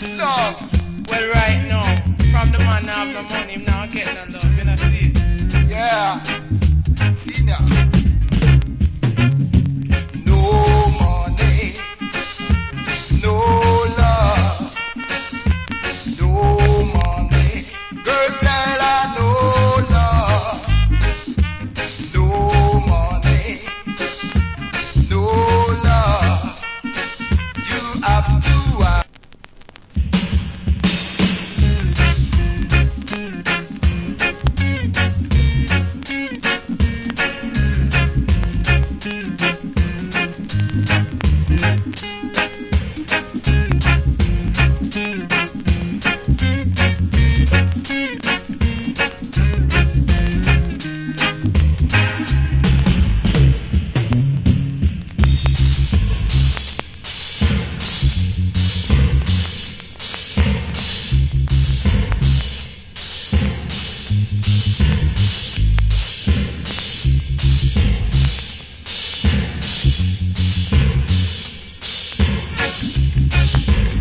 Love. Well, right now, from the man have no money, him not get no love.